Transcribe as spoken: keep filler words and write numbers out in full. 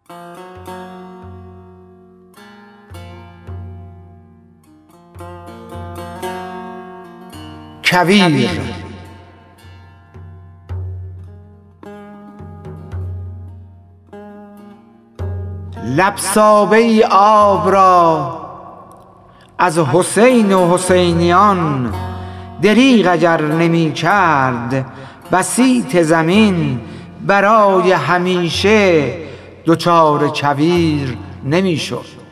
کویر. لبسابه ای آب را از حسین و حسینیان، دریغ اگر نمی کرد بسیط زمین، برای همیشه دچار کویر نمی شد.